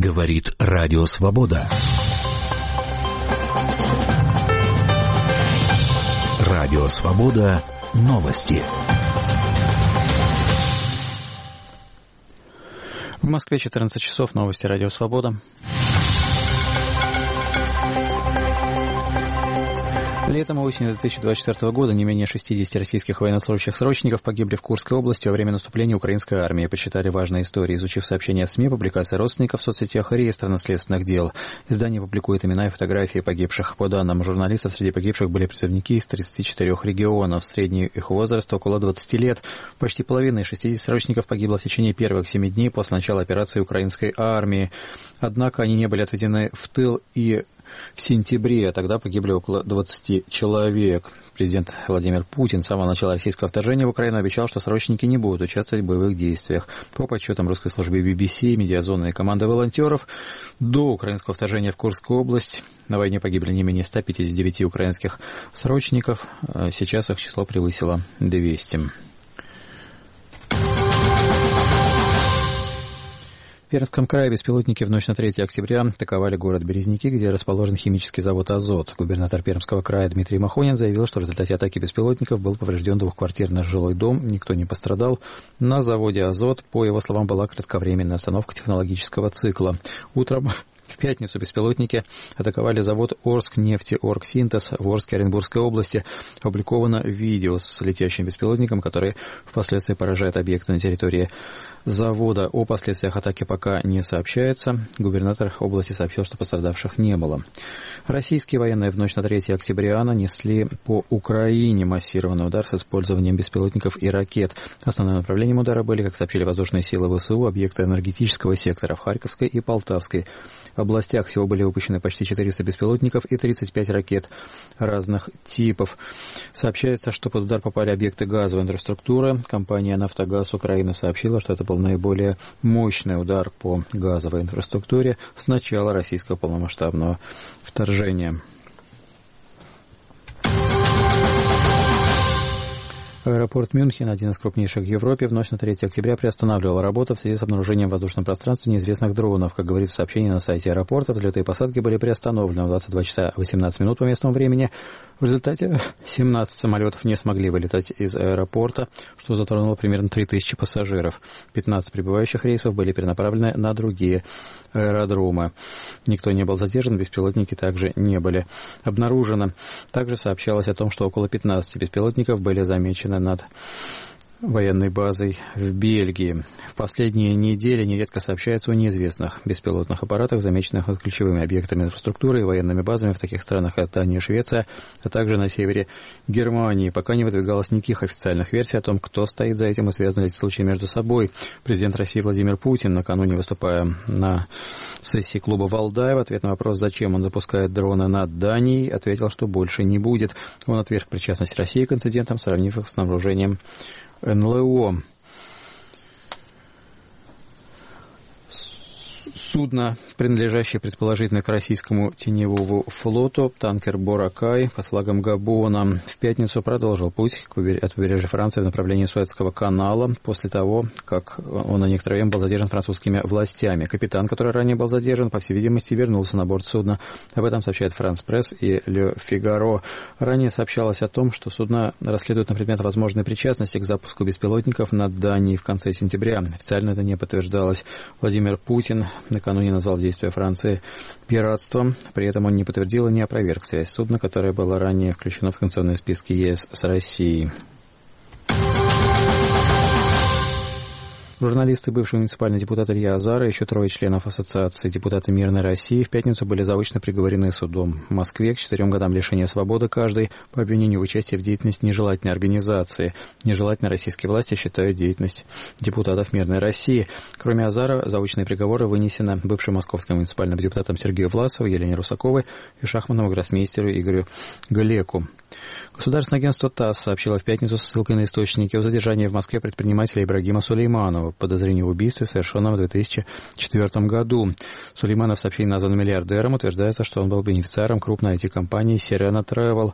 Говорит Радио Свобода. Радио Свобода. Новости. В Москве 14 часов. Новости Радио Свобода. Летом и осенью 2024 года не менее 60 российских военнослужащих-срочников погибли в Курской области во время наступления украинской армии. Почитали важные истории, изучив сообщения в СМИ, публикации родственников в соцсетях и реестр наследственных дел. Издание публикует имена и фотографии погибших. По данным журналистов, среди погибших были призывники из 34 регионов. Средний их возраст около 20 лет. Почти половина из 60 срочников погибла в течение первых 7 дней после начала операции украинской армии. Однако они не были отведены в тыл и в сентябре. Тогда погибли около 20 человек. Президент Владимир Путин с самого начала российского вторжения в Украину обещал, что срочники не будут участвовать в боевых действиях. По подсчетам русской службы BBC, медиазона и команды волонтеров, до украинского вторжения в Курскую область на войне погибли не менее 159 украинских срочников. Сейчас их число превысило 200. В Пермском крае беспилотники в ночь на 3 октября атаковали город Березники, где расположен химический завод «Азот». Губернатор Пермского края Дмитрий Махонин заявил, что в результате атаки беспилотников был поврежден двухквартирный жилой дом, никто не пострадал. На заводе «Азот», по его словам, была кратковременная остановка технологического цикла. Утром в пятницу беспилотники атаковали завод «Орскнефтеоргсинтез» в Орске Оренбургской области. Опубликовано видео с летящим беспилотником, который впоследствии поражает объекты на территории завода. О последствиях атаки пока не сообщается. Губернатор области сообщил, что пострадавших не было. Российские военные в ночь на 3 октября нанесли по Украине массированный удар с использованием беспилотников и ракет. Основным направлением удара были, как сообщили воздушные силы ВСУ, объекты энергетического сектора в Харьковской и Полтавской областях. Всего были выпущены почти 400 беспилотников и 35 ракет разных типов. Сообщается, что под удар попали объекты газовой инфраструктуры. Компания «Нафтогаз Украины» сообщила, что это был наиболее мощный удар по газовой инфраструктуре с начала российского полномасштабного вторжения. Аэропорт Мюнхен, один из крупнейших в Европе, в ночь на 3 октября приостанавливал работу в связи с обнаружением в воздушном пространстве неизвестных дронов. Как говорится в сообщении на сайте аэропорта, взлеты и посадки были приостановлены в 22 часа 18 минут по местному времени. В результате 17 самолетов не смогли вылетать из аэропорта, что затронуло примерно 3000 пассажиров. 15 прибывающих рейсов были перенаправлены на другие аэродромы. Никто не был задержан, беспилотники также не были обнаружены. Также сообщалось о том, что около 15 беспилотников были замечены над военной базой в Бельгии. В последние недели нередко сообщается о неизвестных беспилотных аппаратах, замеченных над ключевыми объектами инфраструктуры и военными базами в таких странах, как Дания и Швеция, а также на севере Германии. Пока не выдвигалось никаких официальных версий о том, кто стоит за этим и связаны ли эти случаи между собой. Президент России Владимир Путин, накануне выступая на сессии клуба «Валдай», в ответ на вопрос, зачем он запускает дроны над Данией, ответил, что больше не будет. Он отверг причастность России к инцидентам, сравнив их с вооружением НЛО. Судно, принадлежащее предположительно к российскому теневому флоту, танкер «Боракай» под флагом Габона, в пятницу продолжил путь от побережья Франции в направлении Суэцкого канала после того, как он на некоторое время был задержан французскими властями. Капитан, который ранее был задержан, по всей видимости, вернулся на борт судна. Об этом сообщает «Франс Пресс» и «Ле Фигаро». Ранее сообщалось о том, что судно расследуют на предмет возможной причастности к запуску беспилотников над Данией в конце сентября. Официально это не подтверждалось. Владимир Путин накануне назвал действия Франции пиратством. При этом он не подтвердил и не опроверг связь судна, которое было ранее включено в санкционные списки ЕС с Россией. Журналисты, бывший муниципальный депутат Илья Азар и еще 3 членов Ассоциации депутаты Мирной России в пятницу были заочно приговорены судом в Москве к 4 годам лишения свободы каждый по обвинению в участии в деятельности нежелательной организации. Нежелательной российские власти считают деятельность депутатов Мирной России. Кроме Азара, заочные приговоры вынесены бывшим московским муниципальным депутатам Сергею Власову, Елене Русаковой и шахматному гроссмейстеру Игорю Глеку. Государственное агентство ТАСС сообщило в пятницу со ссылкой на источники о задержании в Москве предпринимателя Ибрагима Сулейманова по подозрению в убийстве, совершенном в 2004 году. Сулейманов в сообщении назван миллиардером. Утверждается, что он был бенефициаром крупной IT-компании Serena Travel,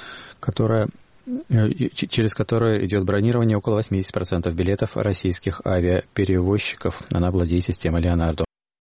через которую идет бронирование около 80% билетов российских авиаперевозчиков. Она владеет системой Леонардо.